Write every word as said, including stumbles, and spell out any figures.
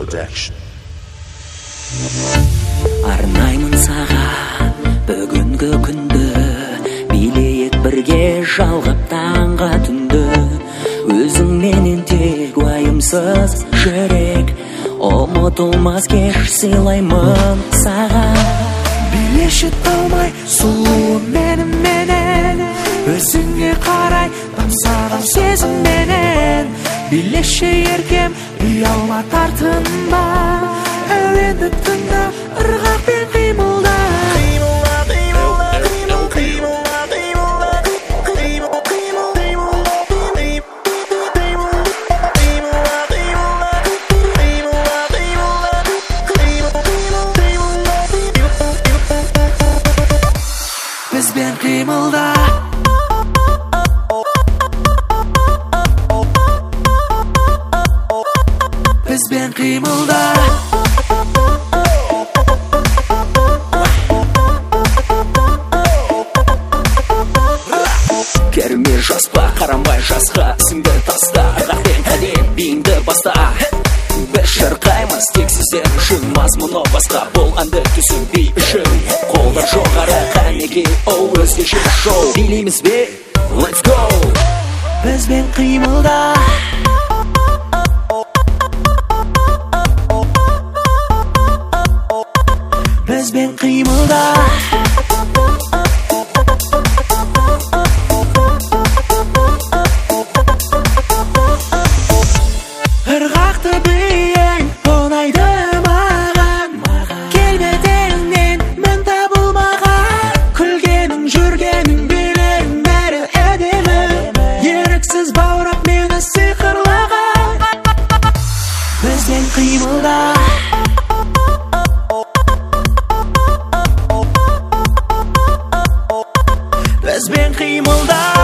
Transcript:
Production. Арнаймын саған бүгінгі күнді, билейік бірге жалғап таңға түнді. Өзіңменен тек уайымсыз жүрек, ұмытылмас кеш сыйлаймын саған. Билеші талмай сұлуым менің менен, өзіңе қарай тамсаған сезім менен. Билеші еркем ұялма тартынба, әуенді тыңда, ырғақ пен қимылда. Бізбен қимылда. Бізбен қимылда. Керме жаспа, қарамай жасқа, ісіңді таста, ырғақпен қадем бейінді баста. Біз шырқаймыз тек сіздер үшін, мазмұны басқа, бұл әнді түсін би үшін. Қолдар жоғары қанеге, оу өзгеше шоу. Билейміз бе? Let's go! Бізбен қимылда. Бізбен қимылда. Ырғақты биің ұнайды маған, келбетіңнен мін табылмаған. Күлгенің жүргенің білем бәрі әдемі, еріксіз баурап мені сиқырлаған. Бізбен қимылда. Бізбен қимылда.